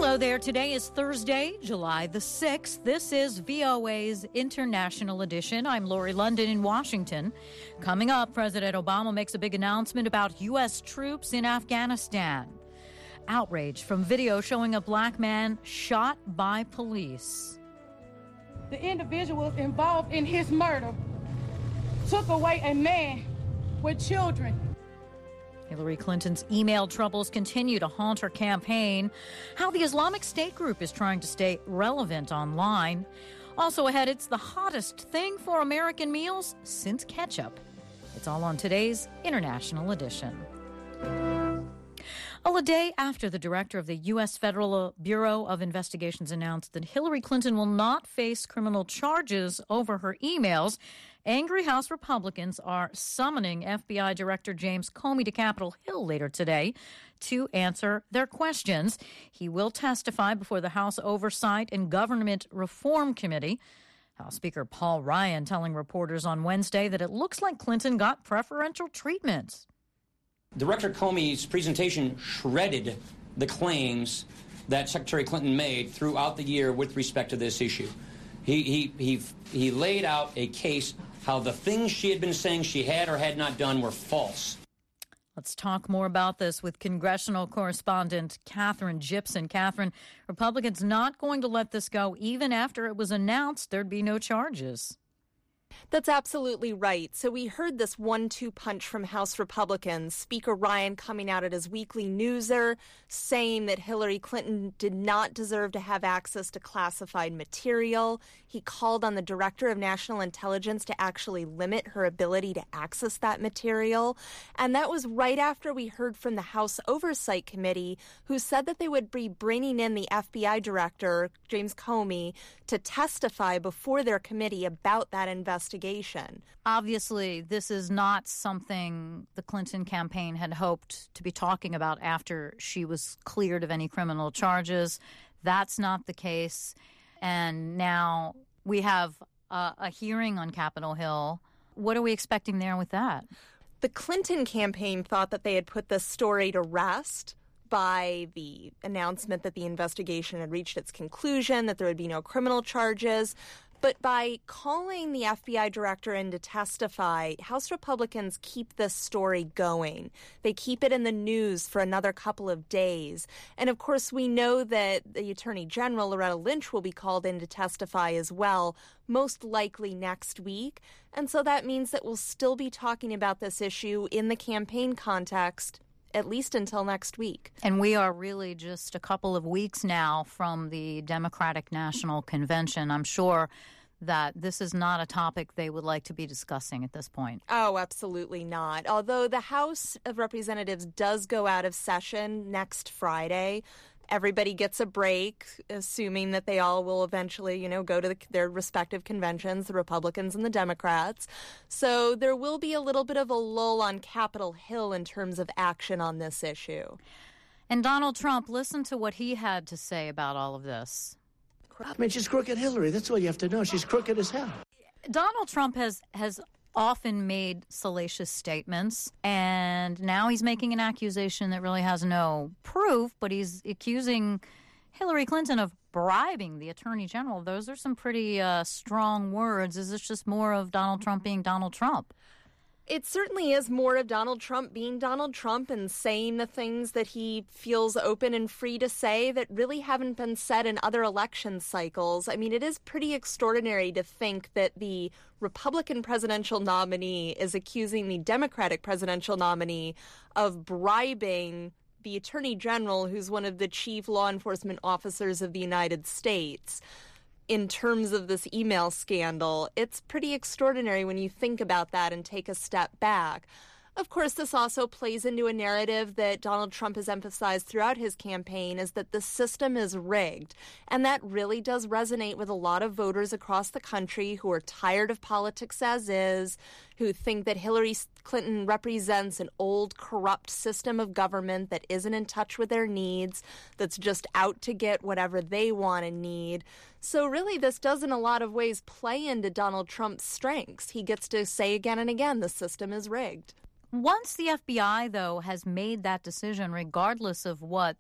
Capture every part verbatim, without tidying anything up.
Hello there. Today is Thursday, July the sixth. This is V O A's International Edition. I'm Lori London in Washington. Coming up, President Obama makes a big announcement about U S troops in Afghanistan. Outrage from video showing a black man shot by police. The individuals involved in his murder took away a man with children. Hillary Clinton's email troubles continue to haunt her campaign. How the Islamic State group is trying to stay relevant online. Also ahead, it's the hottest thing for American meals since ketchup. It's all on today's International Edition. Well, a day after the director of the U S Federal Bureau of Investigations announced that Hillary Clinton will not face criminal charges over her emails, angry House Republicans are summoning F B I Director James Comey to Capitol Hill later today to answer their questions. He will testify before the House Oversight and Government Reform Committee. House Speaker Paul Ryan telling reporters on Wednesday that it looks like Clinton got preferential treatment. Director Comey's presentation shredded the claims that Secretary Clinton made throughout the year with respect to this issue. He, he, he, he laid out a case how the things she had been saying she had or had not done were false. Let's talk more about this with congressional correspondent Catherine Gibson. Catherine, Republicans not going to let this go even after it was announced there'd be no charges. That's absolutely right. So we heard this one two punch from House Republicans. Speaker Ryan coming out at his weekly newser saying that Hillary Clinton did not deserve to have access to classified material. He called on the Director of National Intelligence to actually limit her ability to access that material. And that was right after we heard from the House Oversight Committee, who said that they would be bringing in the F B I Director, James Comey, to testify before their committee about that investigation. Investigation. Obviously, this is not something the Clinton campaign had hoped to be talking about after she was cleared of any criminal charges. That's not the case. And now we have a, a hearing on Capitol Hill. What are we expecting there with that? The Clinton campaign thought that they had put this story to rest by the announcement that the investigation had reached its conclusion, that there would be no criminal charges. But by calling the F B I director in to testify, House Republicans keep this story going. They keep it in the news for another couple of days. And of course, we know that the Attorney General, Loretta Lynch, will be called in to testify as well, most likely next week. And so that means that we'll still be talking about this issue in the campaign context at least until next week. And we are really just a couple of weeks now from the Democratic National Convention. I'm sure that this is not a topic they would like to be discussing at this point. Oh, absolutely not. Although the House of Representatives does go out of session next Friday. Everybody gets a break, assuming that they all will eventually, you know, go to the, their respective conventions, the Republicans and the Democrats. So there will be a little bit of a lull on Capitol Hill in terms of action on this issue. And Donald Trump, listen to what he had to say about all of this. I mean, she's crooked Hillary. That's all you have to know. She's crooked as hell. Donald Trump has has often made salacious statements, and now he's making an accusation that really has no proof, but he's accusing Hillary Clinton of bribing the Attorney General. Those are some pretty uh, strong words. Is this just more of Donald Trump being Donald Trump? It certainly is more of Donald Trump being Donald Trump and saying the things that he feels open and free to say that really haven't been said in other election cycles. I mean, it is pretty extraordinary to think that the Republican presidential nominee is accusing the Democratic presidential nominee of bribing the Attorney General, who's one of the chief law enforcement officers of the United States. In terms of this email scandal, it's pretty extraordinary when you think about that and take a step back. Of course, this also plays into a narrative that Donald Trump has emphasized throughout his campaign, is that the system is rigged. And that really does resonate with a lot of voters across the country who are tired of politics as is, who think that Hillary Clinton represents an old, corrupt system of government that isn't in touch with their needs, that's just out to get whatever they want and need. So really, this does in a lot of ways play into Donald Trump's strengths. He gets to say again and again, the system is rigged. Once the F B I, though, has made that decision, regardless of what the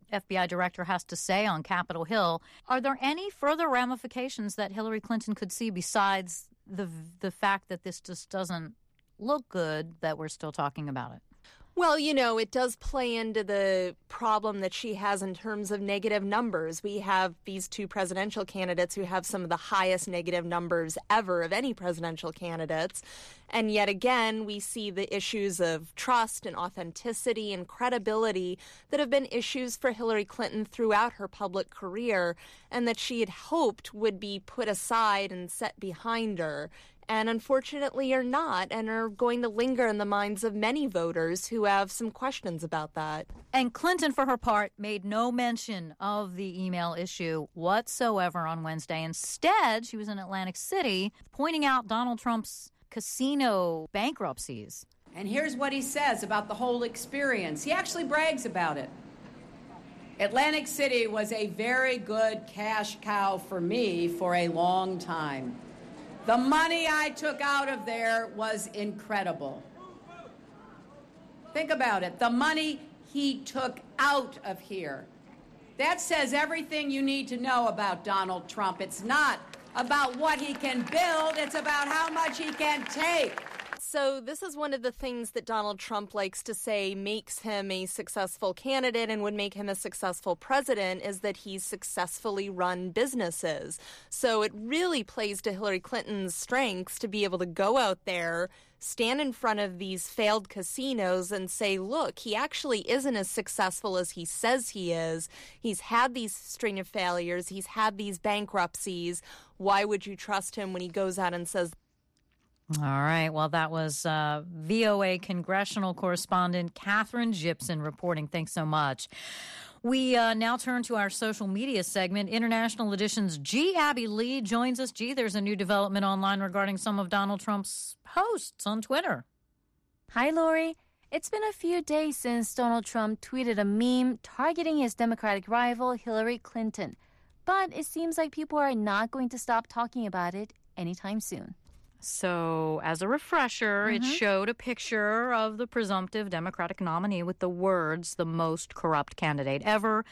F B I director has to say on Capitol Hill. Are there any further ramifications that Hillary Clinton could see besides the the fact that this just doesn't look good, that we're still talking about it? Well, you know, it does play into the problem that she has in terms of negative numbers. We have these two presidential candidates who have some of the highest negative numbers ever of any presidential candidates. And yet again, we see the issues of trust and authenticity and credibility that have been issues for Hillary Clinton throughout her public career, and that she had hoped would be put aside and set behind her. And unfortunately are not, and are going to linger in the minds of many voters who have some questions about that. And Clinton, for her part, made no mention of the email issue whatsoever on Wednesday. Instead, she was in Atlantic City pointing out Donald Trump's casino bankruptcies. And here's what he says about the whole experience. He actually brags about it. Atlantic City was a very good cash cow for me for a long time. The money I took out of there was incredible. Think about it. The money he took out of here. That says everything you need to know about Donald Trump. It's not about what he can build. It's about how much he can take. So this is one of the things that Donald Trump likes to say makes him a successful candidate and would make him a successful president, is that he's successfully run businesses. So it really plays to Hillary Clinton's strengths to be able to go out there, stand in front of these failed casinos and say, look, he actually isn't as successful as he says he is. He's had these string of failures. He's had these bankruptcies. Why would you trust him when he goes out and says? All right. Well, that was uh, V O A congressional correspondent Katherine Gypson reporting. Thanks so much. We uh, now turn to our social media segment. International Edition's G. Abby Lee joins us. G, there's a new development online regarding some of Donald Trump's posts on Twitter. Hi, Lori. It's been a few days since Donald Trump tweeted a meme targeting his Democratic rival, Hillary Clinton. But it seems like people are not going to stop talking about it anytime soon. So, as a refresher, mm-hmm. it showed a picture of the presumptive Democratic nominee with the words, the most corrupt candidate ever.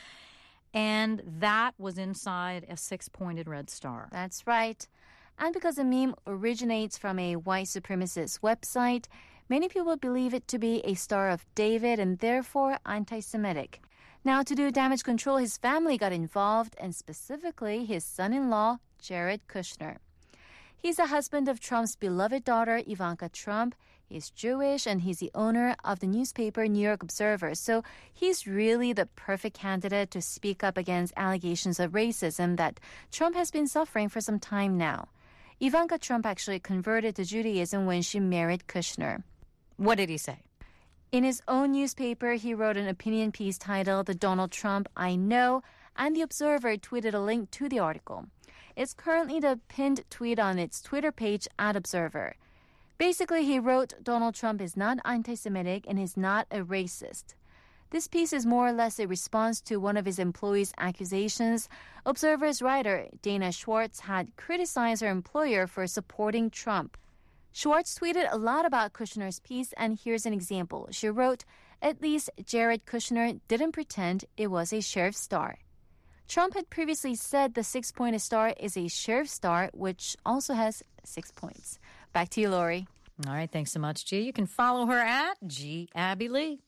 And that was inside a six-pointed red star. That's right. And because the meme originates from a white supremacist website, many people believe it to be a Star of David and therefore anti-Semitic. Now, to do damage control, his family got involved, and specifically his son-in-law, Jared Kushner. He's the husband of Trump's beloved daughter, Ivanka Trump. He's Jewish, and he's the owner of the newspaper New York Observer. So he's really the perfect candidate to speak up against allegations of racism that Trump has been suffering for some time now. Ivanka Trump actually converted to Judaism when she married Kushner. What did he say? In his own newspaper, he wrote an opinion piece titled The Donald Trump I Know, and the Observer tweeted a link to the article. It's currently the pinned tweet on its Twitter page at Observer. Basically, he wrote, Donald Trump is not anti-Semitic and is not a racist. This piece is more or less a response to one of his employees' accusations. Observer's writer, Dana Schwartz, had criticized her employer for supporting Trump. Schwartz tweeted a lot about Kushner's piece, and here's an example. She wrote, at least Jared Kushner didn't pretend it was a sheriff's star. Trump had previously said the six-pointed star is a sheriff's star, which also has six points. Back to you, Lori. All right, thanks so much, G. You can follow her at G. Abby Lee.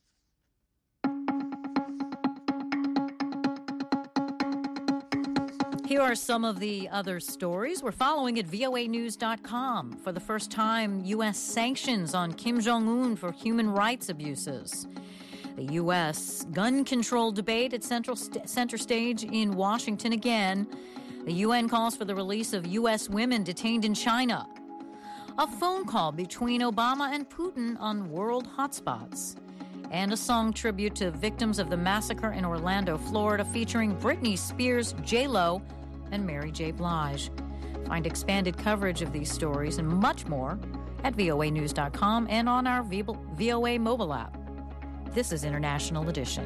Here are some of the other stories we're following at V O A news dot com. For the first time, U S sanctions on Kim Jong-un for human rights abuses. The U S gun control debate at central st- center stage in Washington again. The U N calls for the release of U S women detained in China. A phone call between Obama and Putin on world hotspots. And a song tribute to victims of the massacre in Orlando, Florida, featuring Britney Spears, J-Lo, and Mary J. Blige. Find expanded coverage of these stories and much more at V O A news dot com and on our V O A mobile app. This is International Edition.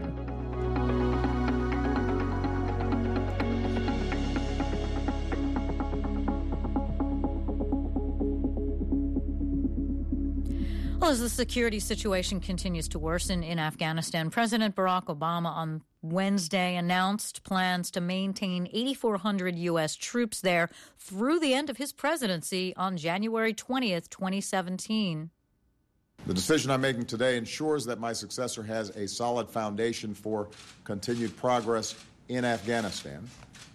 Well, as the security situation continues to worsen in Afghanistan, President Barack Obama on Wednesday announced plans to maintain eight thousand four hundred U S troops there through the end of his presidency on January twentieth, twenty seventeen. The decision I'm making today ensures that my successor has a solid foundation for continued progress in Afghanistan,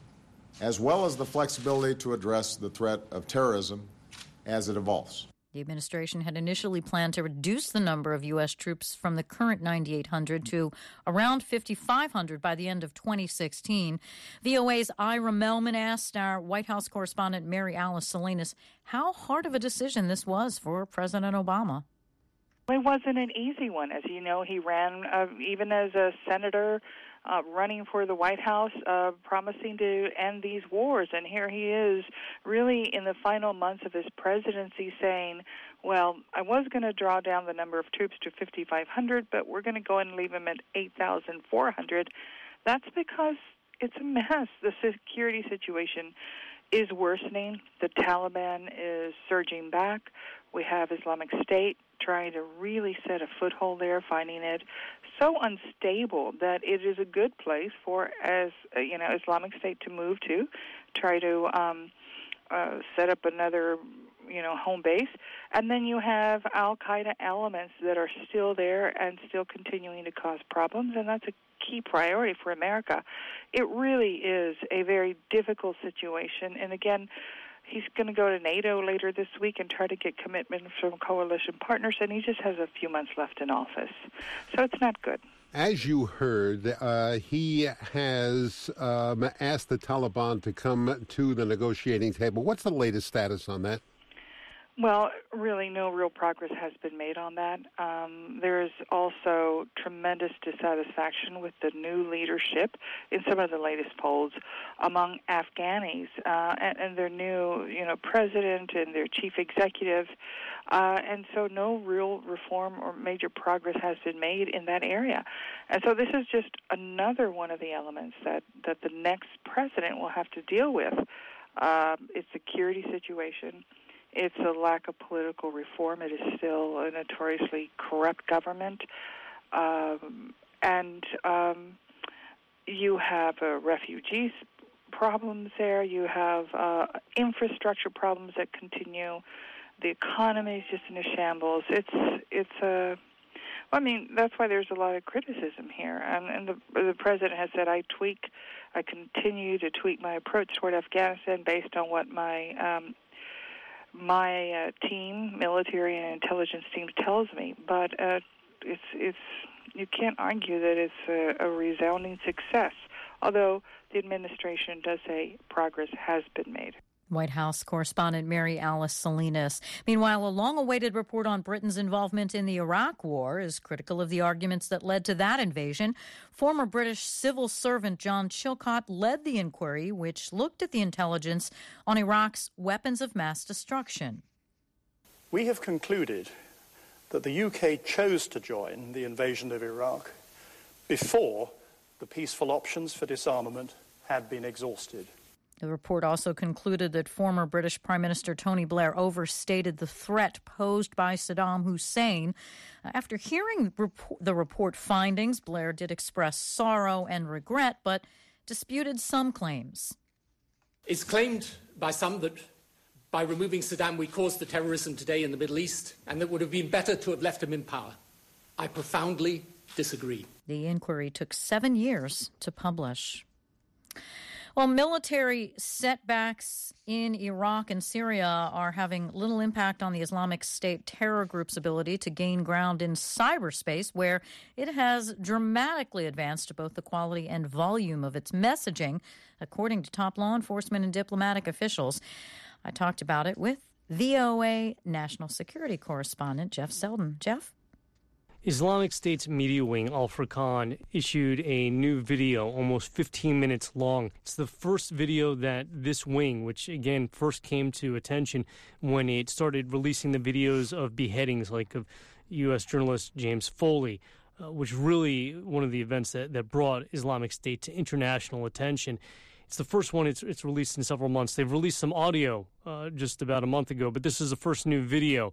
as well as the flexibility to address the threat of terrorism as it evolves. The administration had initially planned to reduce the number of U S troops from the current nine thousand eight hundred to around five thousand five hundred by the end of twenty sixteen. V O A's Ira Melman asked our White House correspondent Mary Alice Salinas how hard of a decision this was for President Obama. It wasn't an easy one. As you know, he ran uh, even as a senator uh, running for the White House, uh, promising to end these wars. And here he is really in the final months of his presidency saying, well, I was going to draw down the number of troops to five thousand five hundred, but we're going to go and leave them at eight thousand four hundred. That's because it's a mess. The security situation is worsening. The Taliban is surging back. We have Islamic State trying to really set a foothold there, finding it so unstable that it is a good place for, as uh, you know, Islamic State to move to, try to um, uh, set up another, you know, home base. And then you have Al-Qaeda elements that are still there and still continuing to cause problems, and that's a key priority for America. It really is a very difficult situation. And again, he's going to go to NATO later this week and try to get commitment from coalition partners, and he just has a few months left in office. So it's not good. As you heard, uh, he has um, asked the Taliban to come to the negotiating table. What's the latest status on that? Well, really no real progress has been made on that. Um, there is also tremendous dissatisfaction with the new leadership in some of the latest polls among Afghanis uh, and, and their new, you know, president and their chief executive. Uh, and so no real reform or major progress has been made in that area. And so this is just another one of the elements that, that the next president will have to deal with. Uh, it's security situation. It's a lack of political reform. It is still a notoriously corrupt government. Um, and um, you have uh, refugees problems there. You have uh, infrastructure problems that continue. The economy is just in a shambles. It's, it's a... Well, I mean, that's why there's a lot of criticism here. And, and the, the president has said, I tweak, I continue to tweak my approach toward Afghanistan based on what my... Um, my uh, team, military and intelligence team, tells me, but uh, it's it's you can't argue that it's a, a resounding success, although the administration does say progress has been made. White House correspondent Mary Alice Salinas. Meanwhile, a long-awaited report on Britain's involvement in the Iraq War is critical of the arguments that led to that invasion. Former British civil servant John Chilcot led the inquiry, which looked at the intelligence on Iraq's weapons of mass destruction. We have concluded that the U K chose to join the invasion of Iraq before the peaceful options for disarmament had been exhausted. The report also concluded that former British Prime Minister Tony Blair overstated the threat posed by Saddam Hussein. After hearing the report findings, Blair did express sorrow and regret, but disputed some claims. It's claimed by some that by removing Saddam we caused the terrorism today in the Middle East, and that it would have been better to have left him in power. I profoundly disagree. The inquiry took seven years to publish. Well, military setbacks in Iraq and Syria are having little impact on the Islamic State terror group's ability to gain ground in cyberspace, where it has dramatically advanced both the quality and volume of its messaging, according to top law enforcement and diplomatic officials. I talked about it with V O A national security correspondent Jeff Selden. Jeff? Islamic State's media wing, Al-Furqan, issued a new video, almost fifteen minutes long. It's the first video that this wing, which again first came to attention when it started releasing the videos of beheadings like of U S journalist James Foley, uh, which really one of the events that, that brought Islamic State to international attention. It's the first one it's, it's released in several months. They've released some audio uh, just about a month ago, but this is the first new video.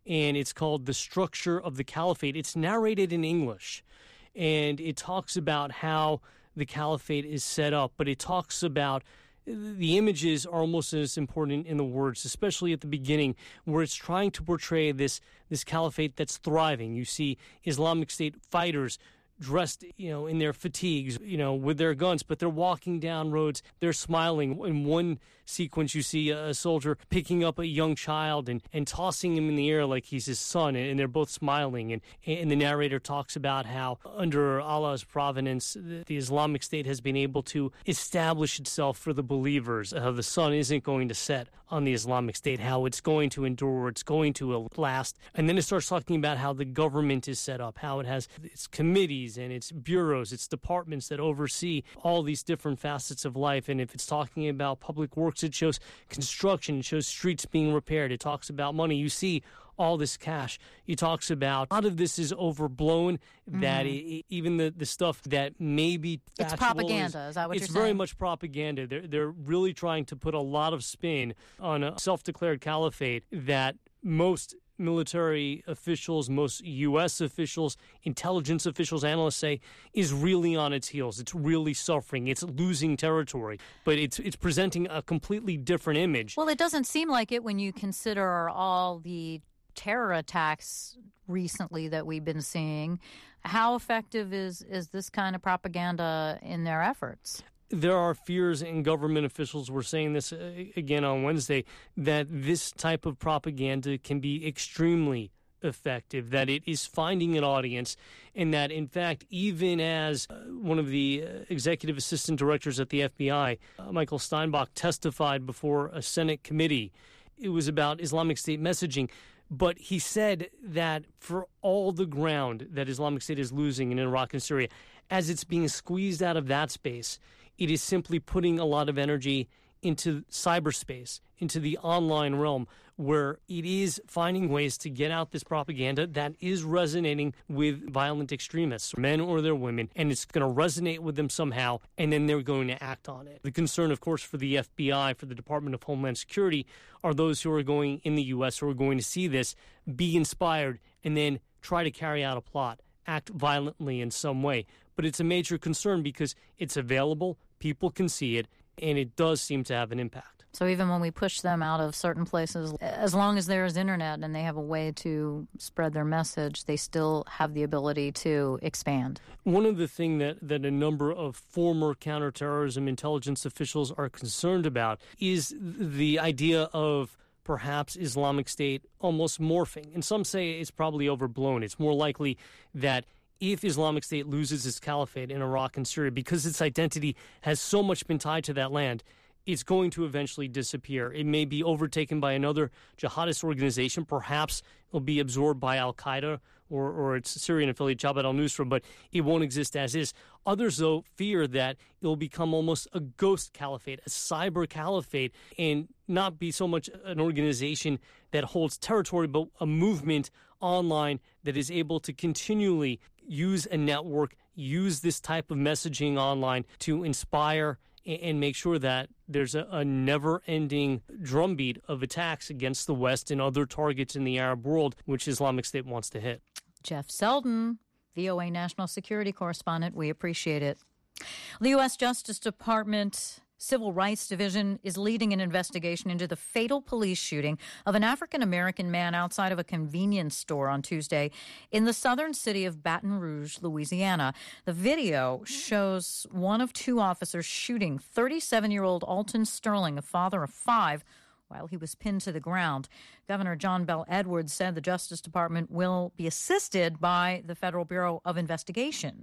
and it's called The Structure of the Caliphate. It's narrated in English, and it talks about how the caliphate is set up, but it talks about the images are almost as important in the words, especially at the beginning, where it's trying to portray this this caliphate that's thriving. You see Islamic State fighters dressed, you know, in their fatigues, you know, with their guns, but they're walking down roads. They're smiling. In one sequence, you see a soldier picking up a young child and, and tossing him in the air like he's his son, and they're both smiling. And, and the narrator talks about how under Allah's providence, the, the Islamic State has been able to establish itself for the believers, how the sun isn't going to set on the Islamic State, how it's going to endure, it's going to last. And then it starts talking about how the government is set up, how it has its committees and its bureaus, its departments that oversee all these different facets of life. And if it's talking about public works, it shows construction, it shows streets being repaired, it talks about money. You see all this cash. It talks about a lot of this is overblown, mm-hmm. that it, even the, the stuff that may be factual. It's propaganda, is, is that what you're saying? It's very much propaganda. They're, they're really trying to put a lot of spin on a self-declared caliphate that most military officials, most U S officials, intelligence officials, analysts say is really on its heels. It's really suffering. It's losing territory. But it's it's presenting a completely different image. Well, it doesn't seem like it when you consider all the terror attacks recently that we've been seeing. How effective is, is this kind of propaganda in their efforts? There are fears, and government officials were saying this uh, again on Wednesday, that this type of propaganda can be extremely effective, that it is finding an audience, and that, in fact, even as uh, one of the uh, executive assistant directors at the F B I, uh, Michael Steinbach, testified before a Senate committee, it was about Islamic State messaging. But he said that for all the ground that Islamic State is losing in Iraq and Syria, as it's being squeezed out of that space, it is simply putting a lot of energy into cyberspace, into the online realm, where it is finding ways to get out this propaganda that is resonating with violent extremists, men or their women, and it's going to resonate with them somehow, and then they're going to act on it. The concern, of course, for the F B I, for the Department of Homeland Security, are those who are going in the U S who are going to see this, be inspired, and then try to carry out a plot, act violently in some way. But it's a major concern because it's available, people can see it, and it does seem to have an impact. So even when we push them out of certain places, as long as there is internet and they have a way to spread their message, they still have the ability to expand. One of the things that, that a number of former counterterrorism intelligence officials are concerned about is the idea of perhaps Islamic State almost morphing. And some say it's probably overblown. It's more likely that if Islamic State loses its caliphate in Iraq and Syria, because its identity has so much been tied to that land, it's going to eventually disappear. It may be overtaken by another jihadist organization. Perhaps it'll be absorbed by al-Qaeda or, or its Syrian affiliate Jabhat al-Nusra, but it won't exist as is. Others, though, fear that it'll become almost a ghost caliphate, a cyber caliphate, and not be so much an organization that holds territory, but a movement online that is able to continually use a network, use this type of messaging online to inspire and make sure that there's a, a never-ending drumbeat of attacks against the West and other targets in the Arab world, which Islamic State wants to hit. Jeff Selden, V O A national security correspondent, we appreciate it. The U S Justice Department Civil Rights Division is leading an investigation into the fatal police shooting of an African-American man outside of a convenience store on Tuesday in the southern city of Baton Rouge, Louisiana. The video shows one of two officers shooting thirty-seven-year-old Alton Sterling, a father of five, while he was pinned to the ground. Governor John Bel Edwards said the Justice Department will be assisted by the Federal Bureau of Investigation.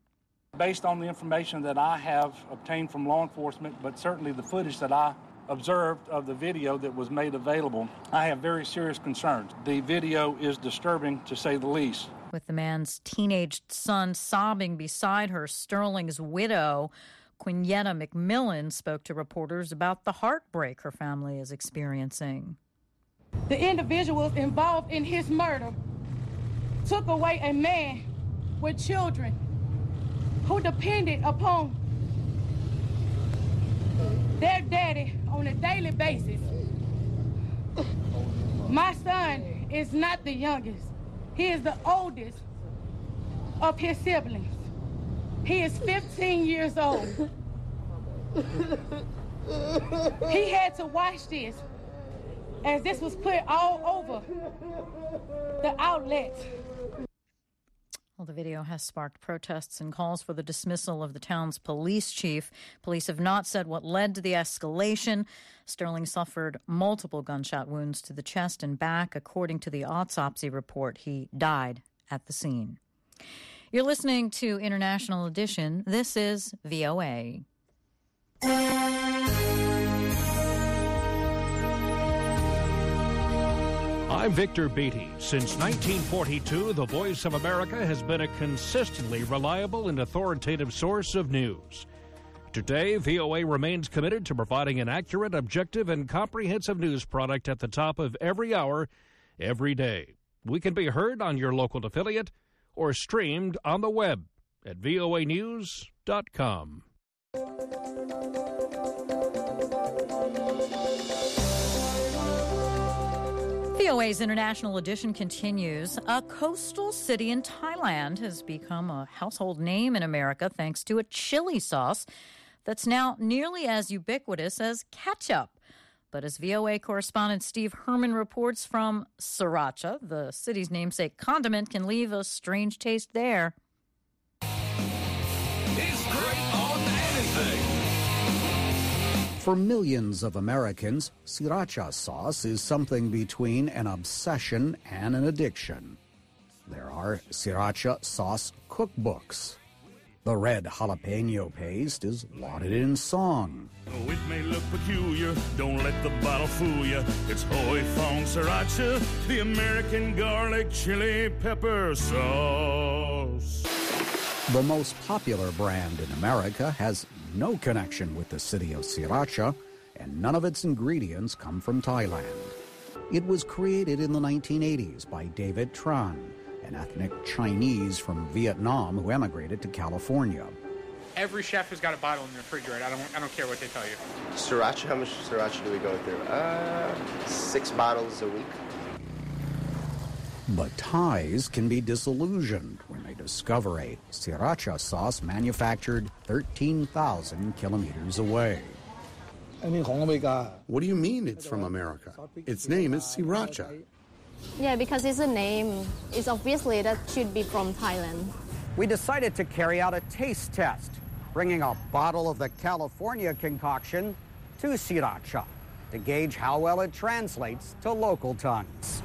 Based on the information that I have obtained from law enforcement, but certainly the footage that I observed of the video that was made available, I have very serious concerns. The video is disturbing, to say the least. With the man's teenage son sobbing beside her, Sterling's widow, Quinetta McMillan, spoke to reporters about the heartbreak her family is experiencing. The individuals involved in his murder took away a man with children who depended upon their daddy on a daily basis. My son is not the youngest. He is the oldest of his siblings. He is fifteen years old. He had to watch this, as this was put all over the outlets. Well, the video has sparked protests and calls for the dismissal of the town's police chief. Police have not said what led to the escalation. Sterling suffered multiple gunshot wounds to the chest and back. According to the autopsy report, he died at the scene. You're listening to International Edition. This is V O A. I'm Victor Beatty. Since nineteen forty-two, the Voice of America has been a consistently reliable and authoritative source of news. Today, V O A remains committed to providing an accurate, objective, and comprehensive news product at the top of every hour, every day. We can be heard on your local affiliate or streamed on the web at V O A news dot com. V O A's International Edition continues. A coastal city in Thailand has become a household name in America thanks to a chili sauce that's now nearly as ubiquitous as ketchup. But as V O A correspondent Steve Herman reports from Sriracha, the city's namesake condiment can leave a strange taste there. It's great on anything. For millions of Americans, Sriracha sauce is something between an obsession and an addiction. There are Sriracha sauce cookbooks. The red jalapeno paste is lauded in song. Oh, it may look peculiar, don't let the bottle fool you. It's Hoi Fong Sriracha, the American garlic chili pepper sauce. The most popular brand in America has no connection with the city of Sriracha, and none of its ingredients come from Thailand. It was created in the nineteen eighties by David Tran, an ethnic Chinese from Vietnam who emigrated to California. Every chef has got a bottle in their refrigerator. I don't, I don't care what they tell you. Sriracha, how much sriracha do we go through? Uh, six bottles a week. But Thais can be disillusioned when they discover a Sriracha sauce manufactured thirteen thousand kilometers away. What do you mean it's from America? Its name is Sriracha. Yeah, because it's a name. It's obviously that should be from Thailand. We decided to carry out a taste test, bringing a bottle of the California concoction to Sriracha to gauge how well it translates to local tongues.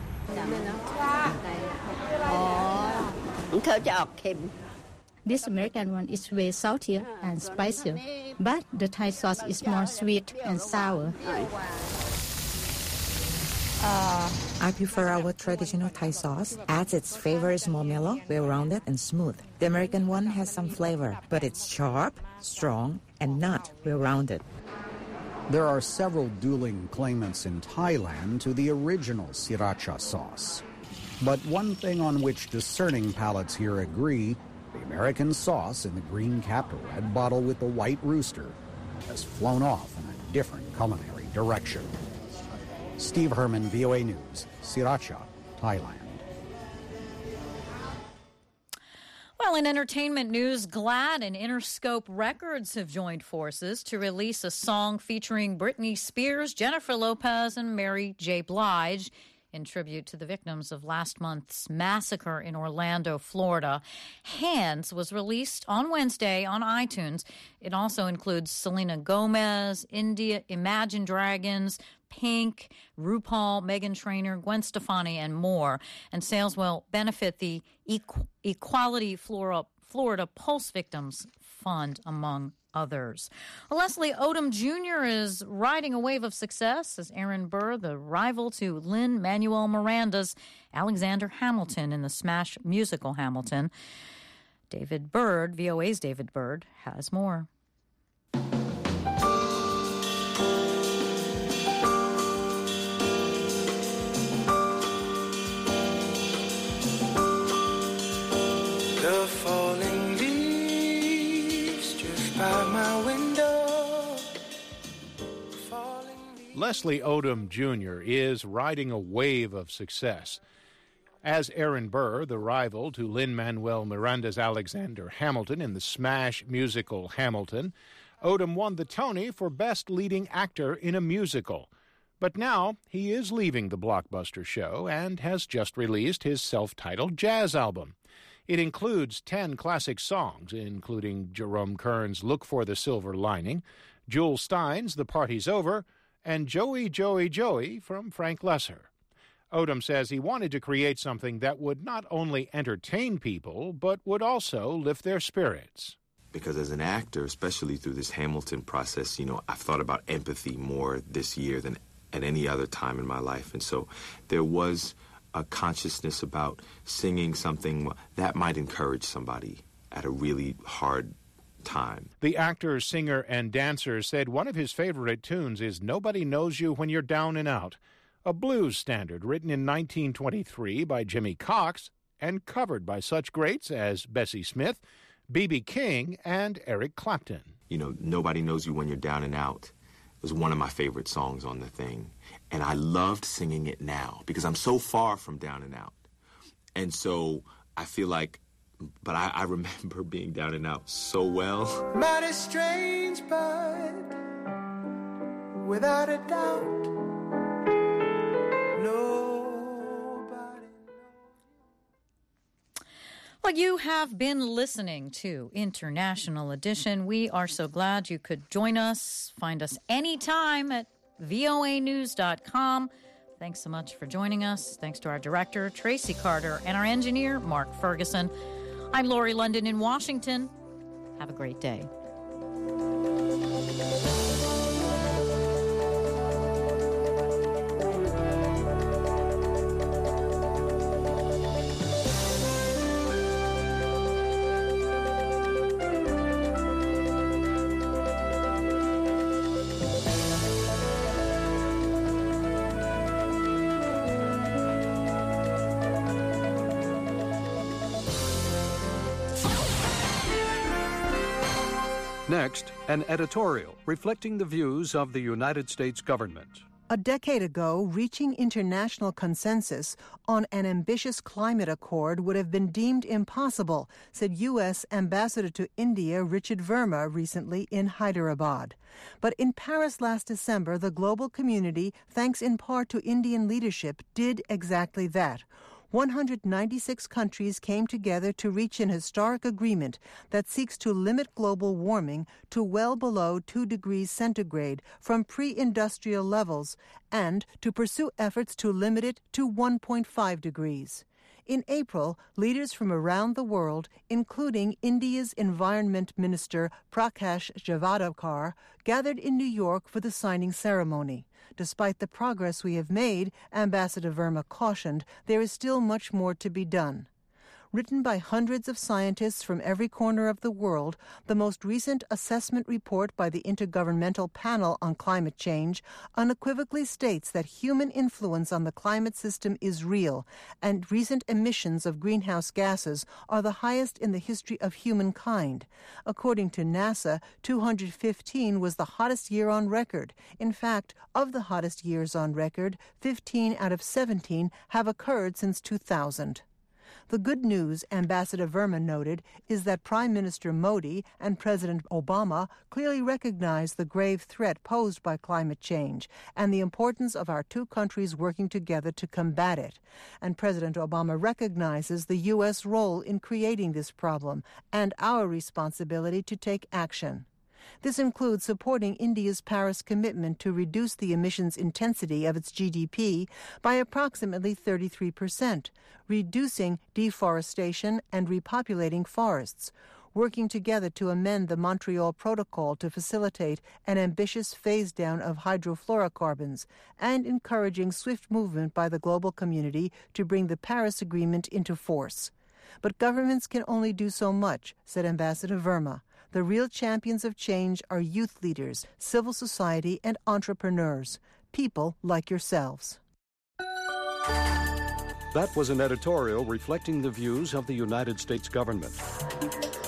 This American one is way saltier and spicier, but the Thai sauce is more sweet and sour. Uh, I prefer our traditional Thai sauce, as its flavor is more mellow, well-rounded, and smooth. The American one has some flavor, but it's sharp, strong, and not well-rounded. There are several dueling claimants in Thailand to the original Sriracha sauce. But one thing on which discerning palates here agree, the American sauce in the green-capped red bottle with the white rooster has flown off in a different culinary direction. Steve Herman, V O A News, Sriracha, Thailand. Well, in entertainment news, GLAAD and Interscope Records have joined forces to release a song featuring Britney Spears, Jennifer Lopez, and Mary J. Blige in tribute to the victims of last month's massacre in Orlando, Florida. Hands was released on Wednesday on iTunes. It also includes Selena Gomez, India, Imagine Dragons, Pink, RuPaul, Meghan Trainor, Gwen Stefani, and more. And sales will benefit the Equ- Equality Florida, Florida Pulse Victims Fund, among others. Well, Leslie Odom Junior is riding a wave of success as Aaron Burr, the rival to Lin-Manuel Miranda's Alexander Hamilton in the smash musical Hamilton. David Bird, V O A's David Bird, has more. The falling leaves drift by my window. Leslie Odom Junior is riding a wave of success. As Aaron Burr, the rival to Lin-Manuel Miranda's Alexander Hamilton in the smash musical Hamilton, Odom won the Tony for Best Leading Actor in a Musical. But now he is leaving the blockbuster show and has just released his self-titled jazz album. It includes ten classic songs, including Jerome Kern's Look for the Silver Lining, Jule Stein's The Party's Over, and Joey, Joey, Joey from Frank Loesser. Odom says he wanted to create something that would not only entertain people, but would also lift their spirits. Because as an actor, especially through this Hamilton process, you know, I've thought about empathy more this year than at any other time in my life. And so there was a consciousness about singing something that might encourage somebody at a really hard time. The actor, singer, and dancer said one of his favorite tunes is Nobody Knows You When You're Down and Out, a blues standard written in nineteen twenty-three by Jimmy Cox and covered by such greats as Bessie Smith, B B King, and Eric Clapton. You know, Nobody Knows You When You're Down and Out was one of my favorite songs on the thing. And I loved singing it now because I'm so far from down and out. And so I feel like, but I, I remember being down and out so well. Mighty strange, but without a doubt, nobody. Well, you have been listening to International Edition. We are so glad you could join us. Find us anytime at V O A news dot com. Thanks so much for joining us. Thanks to our director, Tracy Carter, and our engineer, Mark Ferguson. I'm Lori London in Washington. Have a great day. Next, an editorial reflecting the views of the United States government. A decade ago, reaching international consensus on an ambitious climate accord would have been deemed impossible, said U S Ambassador to India Richard Verma recently in Hyderabad. But in Paris last December, the global community, thanks in part to Indian leadership, did exactly that. one hundred ninety-six countries came together to reach an historic agreement that seeks to limit global warming to well below two degrees centigrade from pre-industrial levels and to pursue efforts to limit it to one point five degrees. In April, leaders from around the world, including India's Environment Minister Prakash Javadekar, gathered in New York for the signing ceremony. Despite the progress we have made, Ambassador Verma cautioned, there is still much more to be done. Written by hundreds of scientists from every corner of the world, the most recent assessment report by the Intergovernmental Panel on Climate Change unequivocally states that human influence on the climate system is real, and recent emissions of greenhouse gases are the highest in the history of humankind. According to NASA, two hundred fifteen was the hottest year on record. In fact, of the hottest years on record, fifteen out of seventeen have occurred since two thousand. The good news, Ambassador Verma noted, is that Prime Minister Modi and President Obama clearly recognize the grave threat posed by climate change and the importance of our two countries working together to combat it. And President Obama recognizes the U S role in creating this problem and our responsibility to take action. This includes supporting India's Paris commitment to reduce the emissions intensity of its G D P by approximately thirty-three percent, reducing deforestation and repopulating forests, working together to amend the Montreal Protocol to facilitate an ambitious phase-down of hydrofluorocarbons, and encouraging swift movement by the global community to bring the Paris Agreement into force. But governments can only do so much, said Ambassador Verma. The real champions of change are youth leaders, civil society, and entrepreneurs, people like yourselves. That was an editorial reflecting the views of the United States government.